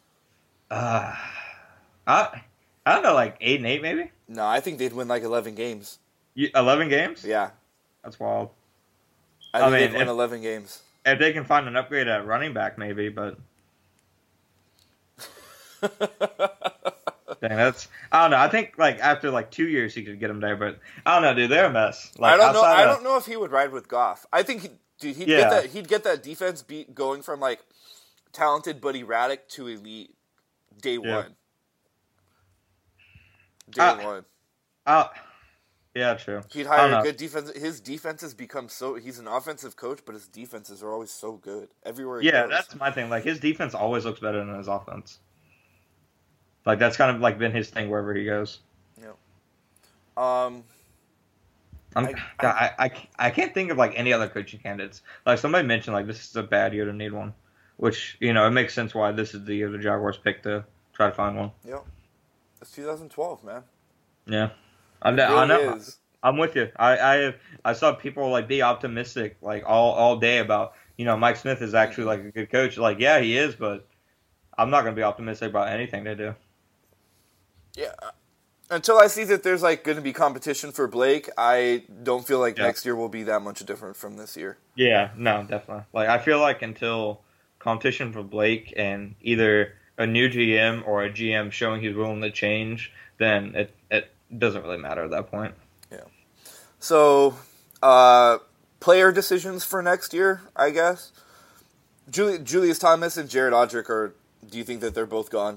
I don't know, like 8-8 maybe. No, I think they'd win like 11 games. 11 games? Yeah. That's wild. I think they'd win 11 games. If they can find an upgrade at running back, maybe, but Dang, I don't know. I think like after like 2 years he could get him there, but I don't know, dude. They're a mess. Like, I don't know. I don't know if he would ride with Goff. I think he'd get that defense beat going from like talented but erratic to elite day one. Day one. Yeah, true. He'd hire a good defense. His defenses become so. He's an offensive coach, but his defenses are always so good everywhere. He goes. That's my thing. Like his defense always looks better than his offense. Like that's kind of like been his thing wherever he goes. Yeah. I can't think of like any other coaching candidates. Like somebody mentioned, like this is a bad year to need one, which it makes sense why this is the year the Jaguars picked to try to find one. Yep. It's 2012, man. Yeah. I know. I'm with you. I saw people like be optimistic like all day about Mike Smith is actually like a good coach. Like yeah, he is, but I'm not going to be optimistic about anything they do. Yeah, until I see that there's like going to be competition for Blake, I don't feel like next year will be that much different from this year. Yeah, no, definitely. Like I feel like until competition for Blake and either a new GM or a GM showing he's willing to change, then it doesn't really matter at that point. Yeah. So, player decisions for next year, I guess. Julius Thomas and Jared Odrick do you think that they're both gone?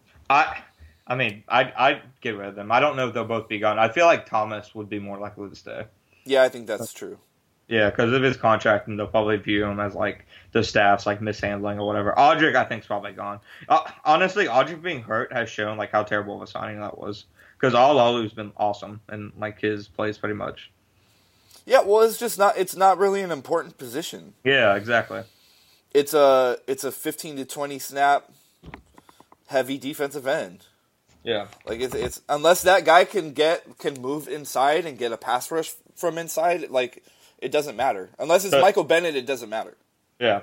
I'd get rid of them. I don't know if they'll both be gone. I feel like Thomas would be more likely to stay. Yeah, I think that's true. Yeah, because of his contract, and they'll probably view him as like the staff's like mishandling or whatever. Odrick, I think, is probably gone. Honestly, Odrick being hurt has shown like how terrible of a signing that was. Because Olu's been awesome in like his plays pretty much. Yeah, well, it's not really an important position. Yeah, exactly. It's a 15 to 20 snap heavy defensive end. Yeah. Like it's unless that guy can move inside and get a pass rush from inside, like it doesn't matter. Unless it's Michael Bennett, it doesn't matter. Yeah.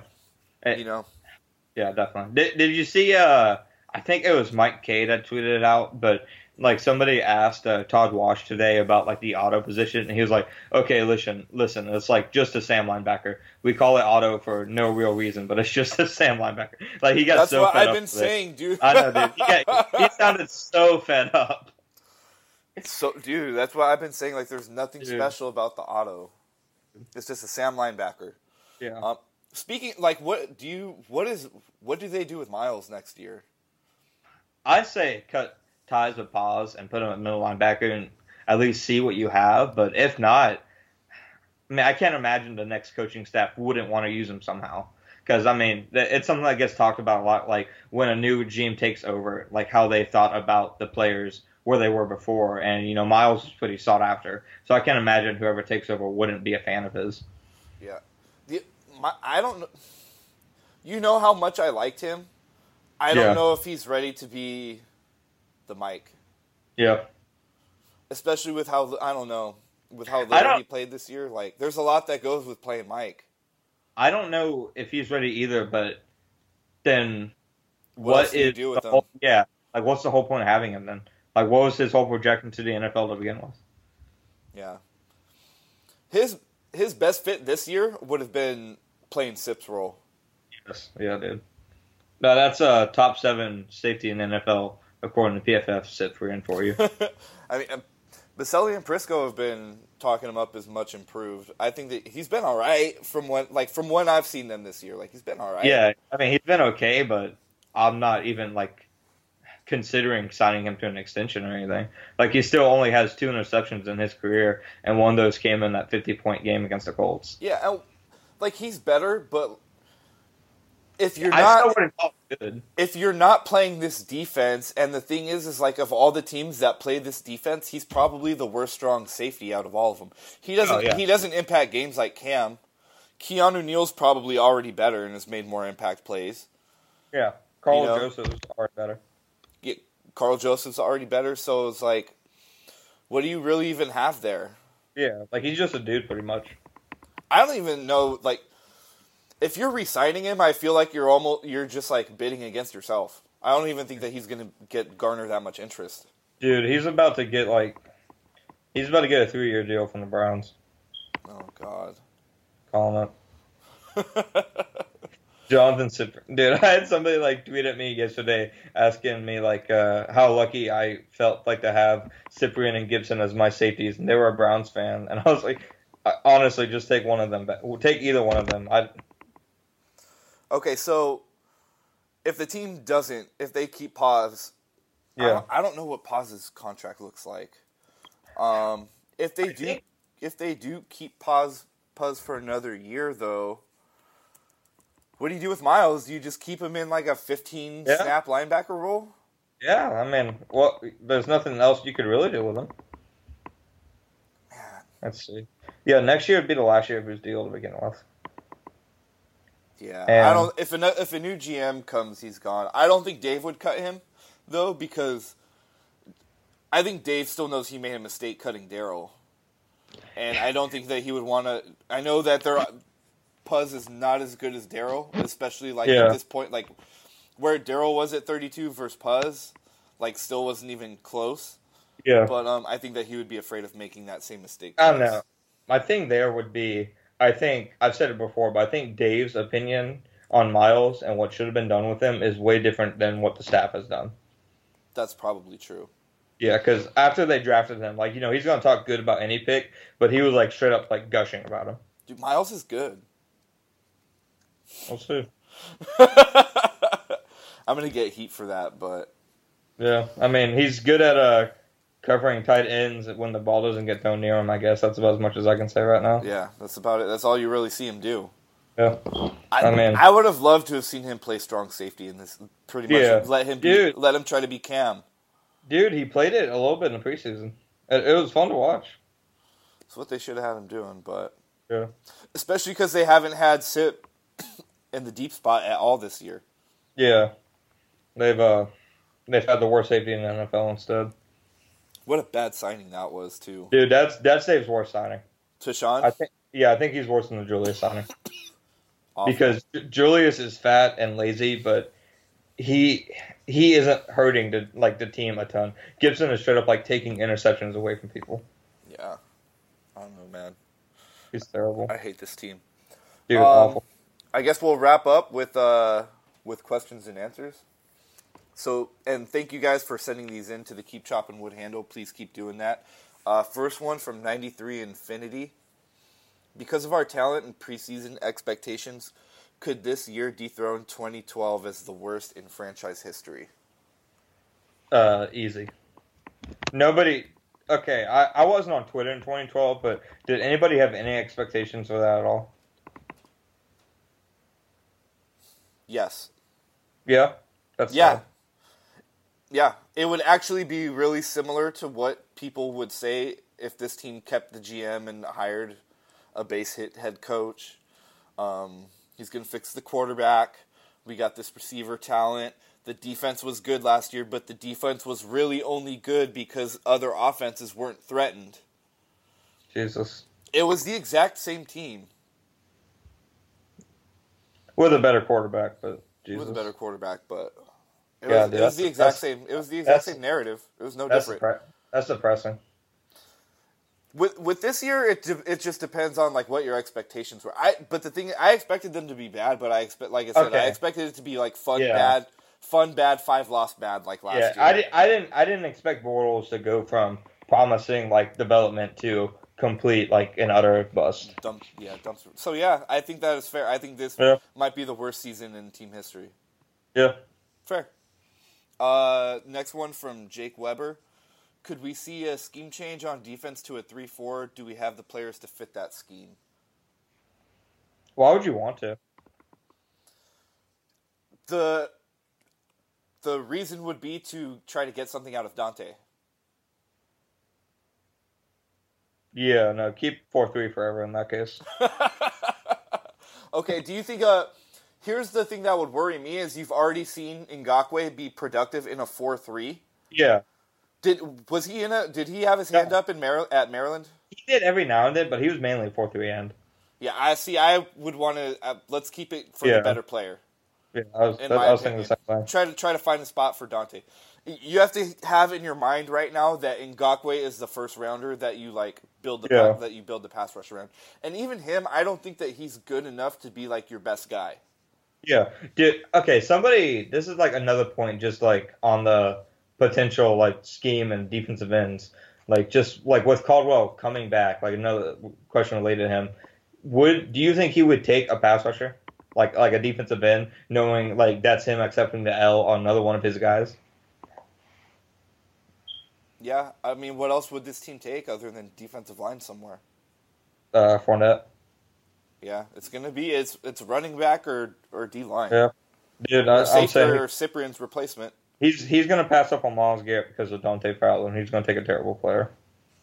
Yeah, definitely. Did you see I think it was Mike K that tweeted it out, but like somebody asked Todd Wash today about like the auto position, and he was like, "Okay, listen, it's like just a Sam linebacker. We call it auto for no real reason, but it's just a Sam linebacker." Like he got That's so what fed I've up been with saying, dude. I know, dude. He sounded so fed up. Dude, that's what I've been saying. Like, there's nothing special about the auto. It's just a Sam linebacker. Yeah. Speaking, like, what do they do with Miles next year? I say cut ties with Paz and put him at middle linebacker and at least see what you have. But if not, I can't imagine the next coaching staff wouldn't want to use him somehow. Because, it's something that gets talked about a lot, like when a new regime takes over, like how they thought about the players where they were before. And, Miles was pretty sought after. So I can't imagine whoever takes over wouldn't be a fan of his. Yeah. I don't know. You know how much I liked him? I don't know if he's ready to be the Mike. Yeah. Especially with how, I don't know, with how little he played this year. Like, there's a lot that goes with playing Mike. I don't know if he's ready either, but then what do you do with him? Like, what's the whole point of having him then? Like, what was his whole projection to the NFL to begin with? Yeah. His best fit this year would have been playing Sip's role. Yes. Yeah, dude. No, that's a top 7 safety in the NFL, according to PFF. Sip for you. Baselli and Prisco have been talking him up as much improved. I think that he's been all right from when I've seen them this year. Like, he's been all right. Yeah, he's been okay, but I'm not even like considering signing him to an extension or anything. Like, he still only has 2 interceptions in his career, and one of those came in that 50-point game against the Colts. Yeah, like, he's better, but if you're not playing this defense, and the thing is like, of all the teams that play this defense, he's probably the worst strong safety out of all of them. He doesn't impact games like Cam. Keanu Neal's probably already better and has made more impact plays. Yeah, Carl Joseph's already better. Yeah, Carl Joseph's already better, so it's like, what do you really even have there? Yeah, like, he's just a dude pretty much. I don't even know, like, if you're re-signing him, I feel like you're just like bidding against yourself. I don't even think that he's going to garner that much interest. Dude, he's about to get a 3-year deal from the Browns. Oh God. Calling it. Jonathan Cyprian. Dude, I had somebody like tweet at me yesterday asking me like how lucky I felt like to have Cyprian and Gibson as my safeties, and they were a Browns fan, and I was like, honestly, just take one of them back. We'll take either one of them. Okay, so if the team doesn't, if they keep Paz, Yeah. I don't know what Paz's contract looks like. If they do keep Paz for another year, though, what do you do with Miles? Do you just keep him in like a 15 snap linebacker role? Yeah, I mean, well, there's nothing else you could really do with him. Man. Let's see. Yeah, next year would be the last year of his deal to begin with. Yeah, And I don't. If a new GM comes, he's gone. I don't think Dave would cut him, though, because I think Dave still knows he made a mistake cutting Darryl, and I don't think that he would want to. I know that Puz is not as good as Darryl, especially like at this point, like where Darryl was at 32 versus Puz, like still wasn't even close. Yeah, but I think that he would be afraid of making that same mistake. I don't know. My thing there would be, I think I've said it before, but I think Dave's opinion on Miles and what should have been done with him is way different than what the staff has done. That's probably true. Yeah, because after they drafted him, like, you know, he's going to talk good about any pick, but he was, like, straight up, like, gushing about him. Dude, Miles is good. We'll see. I'm going to get heat for that, but... Yeah, I mean, he's good at covering tight ends when the ball doesn't get thrown near him, I guess. That's about as much as I can say right now. Yeah, that's about it. That's all you really see him do. Yeah. I mean, I would have loved to have seen him play strong safety in this. Pretty much, let him try to be Cam. Dude, he played it a little bit in the preseason. It was fun to watch. That's what they should have had him doing, but yeah, especially because they haven't had Sip in the deep spot at all this year. Yeah, they've had the worst safety in the NFL instead. What a bad signing that was, too. Dude, that's Dave's worst signing. Tashawn? I think he's worse than the Julius signing. Awful. Because Julius is fat and lazy, but he isn't hurting the team a ton. Gibson is straight up like taking interceptions away from people. Yeah. I don't know, man. He's terrible. I hate this team. Dude, awful. I guess we'll wrap up with questions and answers. So, and thank you guys for sending these in to the Keep Chopping Wood handle. Please keep doing that. First one from 93 Infinity. Because of our talent and preseason expectations, could this year dethrone 2012 as the worst in franchise history? Easy. Nobody... Okay, I wasn't on Twitter in 2012, but did anybody have any expectations for that at all? Yes. Yeah? That's fine. Yeah, it would actually be really similar to what people would say if this team kept the GM and hired a base hit head coach. He's going to fix the quarterback. We got this receiver talent. The defense was good last year, but the defense was really only good because other offenses weren't threatened. Jesus. It was the exact same team. With a better quarterback, but Jesus. With a better quarterback, but... It Yeah, was the exact same. It was the exact same narrative. It was no different. That's depressing. With this year, it just depends on like what your expectations were. But the thing, I expected them to be bad, but I expected it to be like fun bad, 5-loss bad like last year. I didn't expect Bortles to go from promising like development to complete like an utter bust. Dumpster. So yeah, I think that is fair. I think this might be the worst season in team history. Yeah. Fair. Next one from Jake Weber. Could we see a scheme change on defense to a 3-4? Do we have the players to fit that scheme? Why would you want to? The reason would be to try to get something out of Dante. Yeah, no, keep 4-3 forever in that case. Okay, do you think here's the thing that would worry me is you've already seen Ngakoue be productive in a 4-3. Yeah. Did he have his hand up at Maryland? He did every now and then, but he was mainly a 4-3 end. Yeah, I would want to let's keep it for the better player. Yeah, I was thinking the same thing. Try to find a spot for Dante. You have to have in your mind right now that Ngakoue is the first rounder that you like build the pass rush around. And even him, I don't think that he's good enough to be like your best guy. Yeah, dude. Okay, somebody. This is like another point, just like on the potential like scheme and defensive ends. Like just like with Caldwell coming back, like another question related to him. Do you think he would take a pass rusher, like a defensive end, knowing like that's him accepting the L on another one of his guys? Yeah, I mean, what else would this team take other than defensive line somewhere? Fournette. Yeah, it's gonna be it's running back or D line. Yeah, dude. Or I'm safety saying or Cyprian's replacement. he's gonna pass up on Myles Garrett because of Dante Fowler, and he's gonna take a terrible player.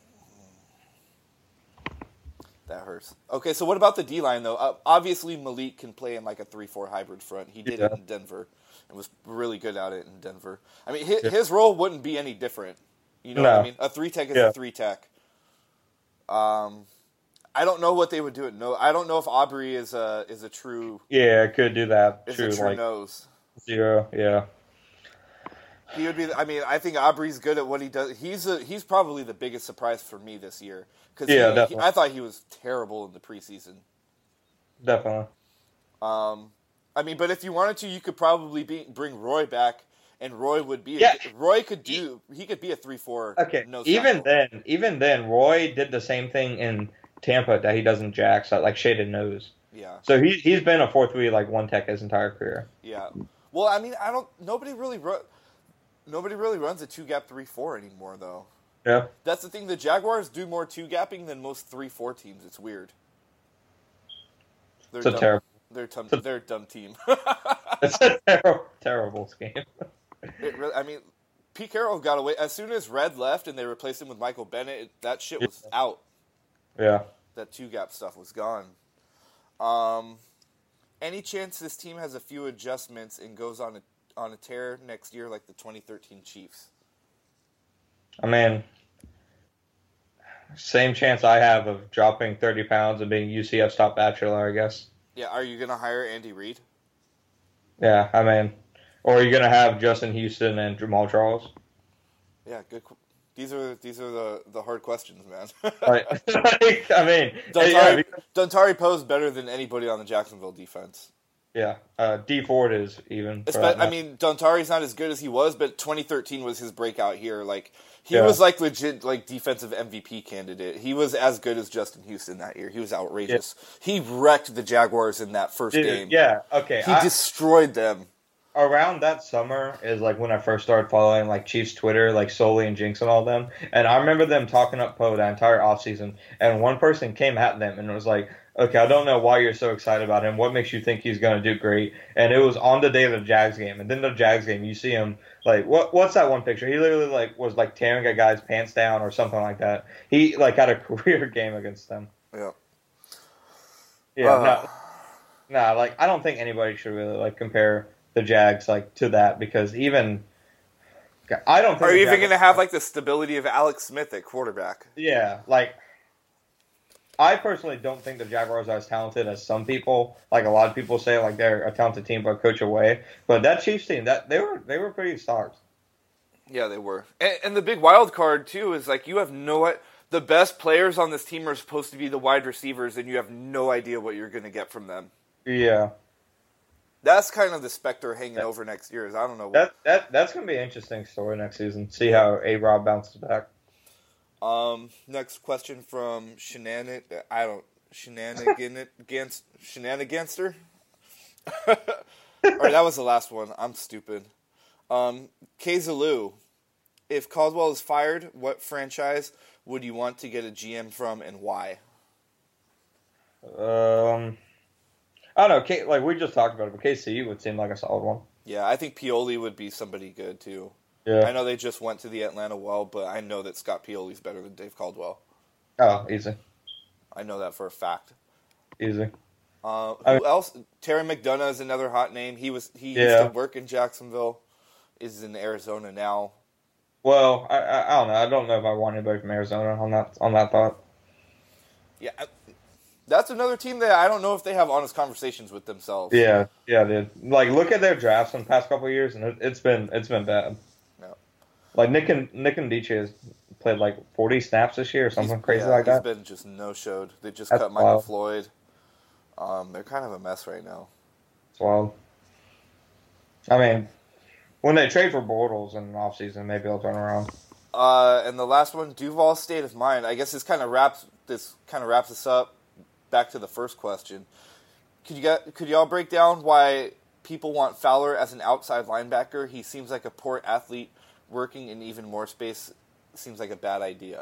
That hurts. Okay, so what about the D line though? Obviously, Malik can play in like a 3-4 hybrid front. He did it in Denver and was really good at it in Denver. I mean, his role wouldn't be any different. You know what I mean? A 3-tech is a 3-tech. I don't know what they would do at no. I don't know if Aubrey is a true. Yeah, could do that. Is True, a true like nose. 0. Yeah. He would be. I mean, I think Aubrey's good at what he does. He's probably the biggest surprise for me this year because I thought he was terrible in the preseason. Definitely. I mean, but if you wanted to, you could probably bring Roy back, and Roy would be. Roy could do. He could be a 3-4. Okay. No Even then, Roy did the same thing in Tampa that he does in Jax, like shaded nose. Yeah. So he's been a 4-3 like 1-tech his entire career. Yeah. Well, I mean, Nobody really runs a 2-gap 3-4 anymore, though. Yeah. That's the thing. The Jaguars do more 2-gapping than most 3-4 teams. It's weird. It's terrible. They're a dumb team. It's a terrible scheme. I mean, Pete Carroll got away as soon as Red left and they replaced him with Michael Bennett. That shit was out. Yeah. That 2-gap stuff was gone. Any chance this team has a few adjustments and goes on a tear next year like the 2013 Chiefs? I mean, same chance I have of dropping 30 pounds and being UCF's top bachelor, I guess. Yeah, are you going to hire Andy Reid? Yeah, I mean, or are you going to have Justin Houston and Jamal Charles? Yeah, good. These are the hard questions, man. Right. I mean, Dontari posed better than anybody on the Jacksonville defense. Yeah, D Ford is even. I mean, Dontari's not as good as he was, but 2013 was his breakout year. Like he was like legit like defensive MVP candidate. He was as good as Justin Houston that year. He was outrageous. Yeah. He wrecked the Jaguars in that first game. Yeah, okay. He destroyed them. Around that summer is like when I first started following like Chiefs Twitter, like Soley and Jinx and all them. And I remember them talking up Poe that entire offseason. And one person came at them and was like, okay, I don't know why you're so excited about him. What makes you think he's going to do great? And it was on the day of the Jags game. And then the Jags game, you see him like, what's that one picture? He literally like was like tearing a guy's pants down or something like that. He like had a career game against them. Yeah. Yeah. Like I don't think anybody should really like compare the Jags like to that because even I don't think are you even going to have like the stability of Alex Smith at quarterback? Yeah, like I personally don't think the Jaguars are as talented as some people. Like a lot of people say, like they're a talented team but coach away. But that Chiefs team, that they were pretty stars. Yeah, they were. And the big wild card too is like you have the best players on this team are supposed to be the wide receivers, and you have no idea what you're going to get from them. Yeah. That's kind of the specter hanging over next year. Is I don't know. That's going to be an interesting story next season. See how A-Rob bounces back. Next question from Shenaniganster. All right, that was the last one. I'm stupid. Kazalu, if Caldwell is fired, what franchise would you want to get a GM from and why? I don't know. Like we just talked about it, but KC would seem like a solid one. Yeah, I think Pioli would be somebody good too. Yeah. I know they just went to the Atlanta Well, but I know that Scott Pioli's better than Dave Caldwell. Oh, easy. I know that for a fact. Easy. Who else? Terry McDonough is another hot name. He used to work in Jacksonville. Is in Arizona now. Well, I don't know. I don't know if I want anybody from Arizona on that thought. Yeah, that's another team that I don't know if they have honest conversations with themselves. Yeah, dude. Like, look at their drafts in the past couple of years, and it's been bad. No. Like Nick Ndiche has played like 40 snaps this year or something crazy like that. He's been just no-showed. They just cut Michael Floyd. They're kind of a mess right now. It's wild. I mean, when they trade for Bortles in the offseason, maybe they'll turn around. And the last one, Duval's state of mind. I guess this kind of wraps us up. Back to the first question. Could y'all break down why people want Fowler as an outside linebacker? He seems like a poor athlete. Working in even more space seems like a bad idea.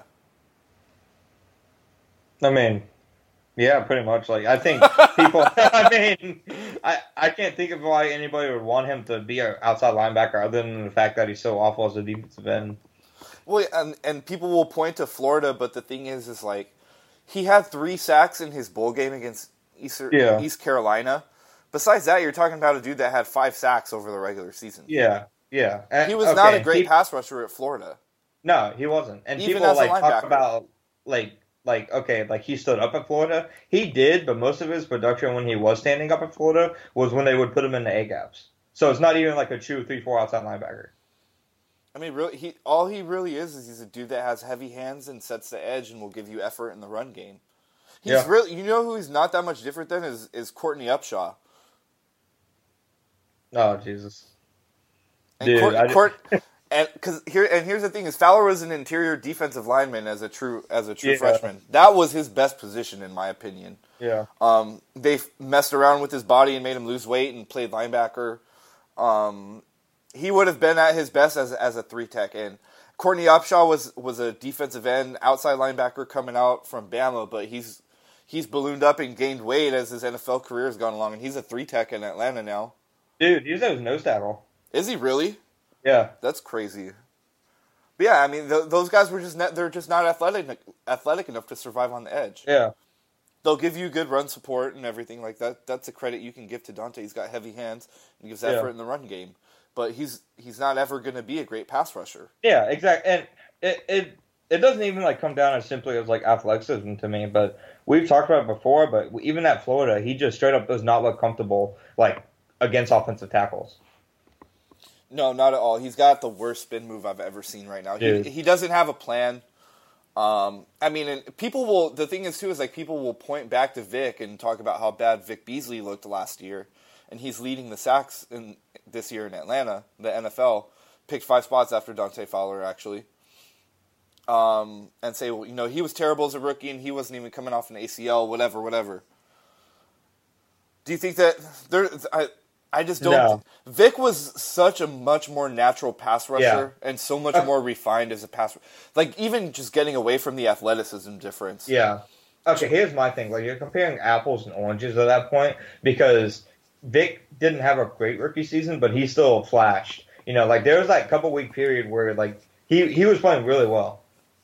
I mean, yeah, pretty much. Like, I think people. I mean, I can't think of why anybody would want him to be an outside linebacker other than the fact that he's so awful as a defensive end. Well, and people will point to Florida, but the thing is like he had 3 sacks in his bowl game against East Carolina. Besides that, you're talking about a dude that had 5 sacks over the regular season. Yeah. He was not a great pass rusher at Florida. No, he wasn't. And even people as a talk about he stood up at Florida. He did, but most of his production when he was standing up at Florida was when they would put him in the A gaps. So it's not even like a true 3-4 outside linebacker. I mean, really, he really is he's a dude that has heavy hands and sets the edge and will give you effort in the run game. He's really, you know who he's not that much different than is Courtney Upshaw. Oh Jesus, and dude! Here's the thing: is Fowler was an interior defensive lineman as a true freshman. That was his best position, in my opinion. Yeah. They messed around with his body and made him lose weight and played linebacker. He would have been at his best as a 3-tech, and Courtney Upshaw was a defensive end, outside linebacker coming out from Bama, but he's ballooned up and gained weight as his NFL career has gone along, and he's a 3-tech in Atlanta now. Dude, he's a nose tackle. Is he really? Yeah, that's crazy. But yeah, I mean, those guys were they're just not athletic enough to survive on the edge. Yeah, they'll give you good run support and everything like that. That's a credit you can give to Dante. He's got heavy hands and gives effort in the run game. But he's not ever going to be a great pass rusher. Yeah, exactly. And it doesn't even come down as simply as athleticism to me. But we've talked about it before. But even at Florida, he just straight up does not look comfortable against offensive tackles. No, not at all. He's got the worst spin move I've ever seen right now. He doesn't have a plan. I mean, and people will. The thing is too is people will point back to Vic and talk about how bad Vic Beasley looked last year, and he's leading the sacks this year in Atlanta. The NFL picked 5 spots after Dante Fowler actually, and say, well, he was terrible as a rookie and he wasn't even coming off an ACL, whatever. Do you think that I just don't. No. Vic was such a much more natural pass rusher and so much more refined as a pass. Even just getting away from the athleticism difference. Yeah. Okay, here's my thing. You're comparing apples and oranges at that point because Vic didn't have a great rookie season, but he still flashed. There was a couple week period where he was playing really well.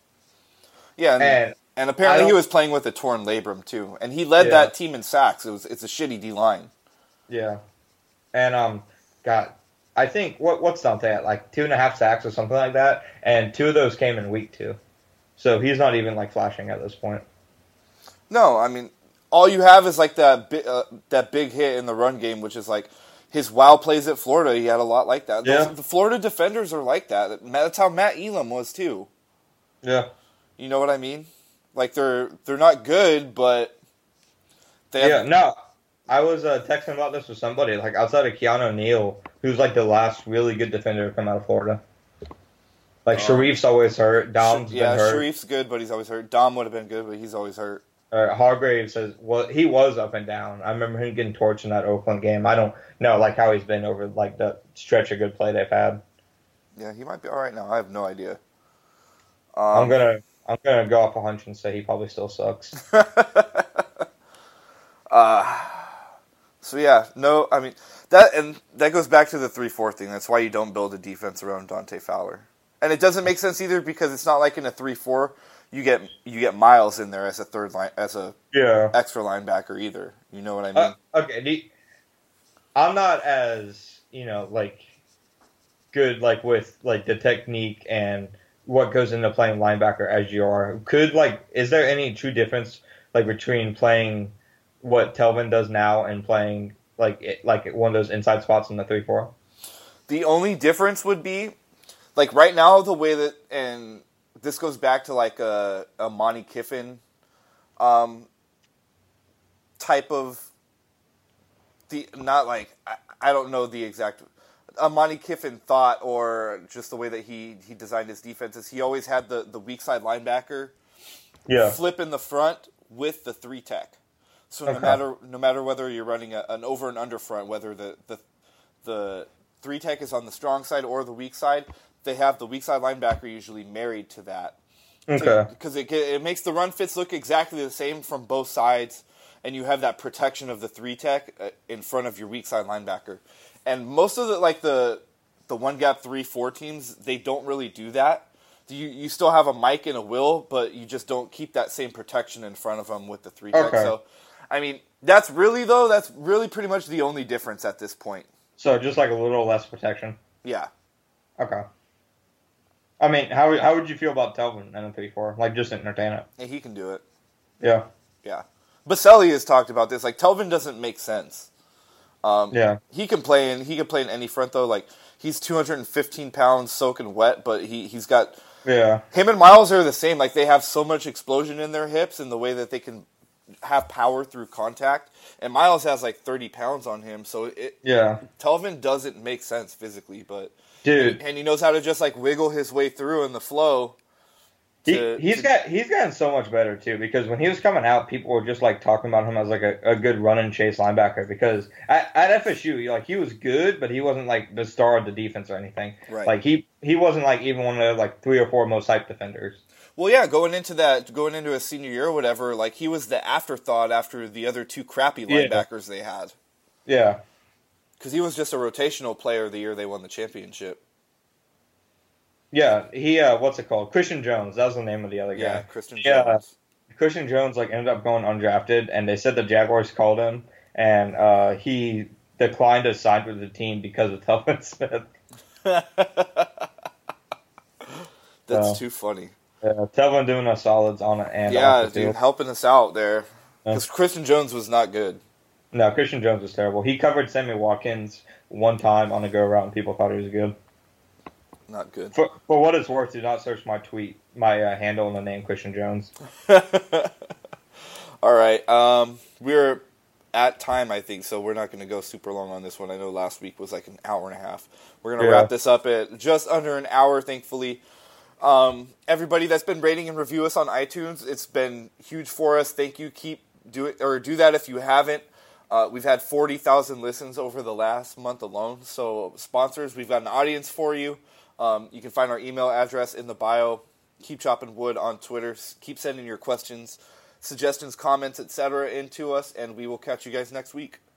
Yeah, and apparently he was playing with a torn labrum too, and he led that team in sacks. It's a shitty D line. Yeah. And I think what's Dante at 2.5 sacks or something like that, and 2 of those came in week 2, so he's not even flashing at this point. No, I mean all you have is that big hit in the run game, which is his wow plays at Florida. He had a lot like that. Yeah. The Florida defenders are like that. That's how Matt Elam was too. Yeah, you know what I mean? They're not good, but they have. No. I was texting about this with somebody, outside of Keanu Neal, who's the last really good defender to come out of Florida. Sharif's always hurt. Dom's been hurt. Sharif's good, but he's always hurt. Dom would have been good, but he's always hurt. Hargrave says, well, he was up and down. I remember him getting torched in that Oakland game. I don't know how he's been over the stretch of good play they've had. Yeah, he might be all right now. I have no idea. I'm gonna go off a hunch and say he probably still sucks. So yeah, no, I mean that goes back to the 3-4 thing. That's why you don't build a defense around Dante Fowler, and it doesn't make sense either because it's not like in a 3-4 you get Miles in there as a third line as a extra linebacker either. You know what I mean? Okay, I'm not as good with the technique and what goes into playing linebacker as you are. Is there any true difference between playing what Telvin does now and playing one of those inside spots in the 3-4? The only difference would be right now the way that, and this goes back to a Monty Kiffin type of I don't know the exact Monty Kiffin thought, or just the way that he designed his defenses, he always had the weak side linebacker flip in the front with the 3-tech. So no matter whether you're running an over and under front, whether the 3-tech is on the strong side or the weak side, they have the weak side linebacker usually married to that. Okay. Because it makes the run fits look exactly the same from both sides, and you have that protection of the 3-tech in front of your weak side linebacker. And most of the one gap 3-4 teams, they don't really do that. You still have a Mike and a Will, but you just don't keep that same protection in front of them with the 3-tech. Okay. So, I mean, that's really pretty much the only difference at this point. So just like a little less protection. Yeah. Okay. I mean, how would you feel about Telvin in a 3-4? Like, just entertain it. Yeah, he can do it. Yeah. Yeah. Baselli has talked about this. Like, Telvin doesn't make sense. He can play in any front though. Like, he's 215 pounds soaking wet, but he's got him and Miles are the same. Like, they have so much explosion in their hips and the way that they can have power through contact. And Miles has like 30 pounds on him, so Telvin doesn't make sense physically, but dude, and he knows how to just like wiggle his way through in the flow. He's gotten so much better too, because when he was coming out, people were just like talking about him as like a good run and chase linebacker. Because at FSU, he was good, but he wasn't like the star of the defense or anything. Right. Like he wasn't like even one of the like 3 or 4 most hyped defenders. Well, yeah, going into his senior year or whatever, like he was the afterthought after the other 2 crappy linebackers they had. Yeah. Because he was just a rotational player the year they won the championship. Yeah, he what's it called? Christian Jones. That was the name of the other guy. Yeah, Christian Jones. Christian Jones ended up going undrafted, and they said the Jaguars called him, and he declined to sign with the team because of Telvin Smith. That's too funny. Yeah, Telvin doing us solids on it and off the field. Helping us out there. Because Christian Jones was not good. No, Christian Jones was terrible. He covered Sammy Watkins one time on a go route, and people thought he was good. Not good. For what it's worth, do not search my handle and the name Christian Jones. All right. We're at time, I think, so we're not going to go super long on this one. I know last week was like an hour and a half. We're going to wrap this up at just under an hour, thankfully. Everybody that's been rating and review us on iTunes, it's been huge for us. Thank you. Do that if you haven't. We've had 40,000 listens over the last month alone. So sponsors, we've got an audience for you. You can find our email address in the bio. Keep Chopping Wood on Twitter. Keep sending your questions, suggestions, comments, etc. into us, and we will catch you guys next week.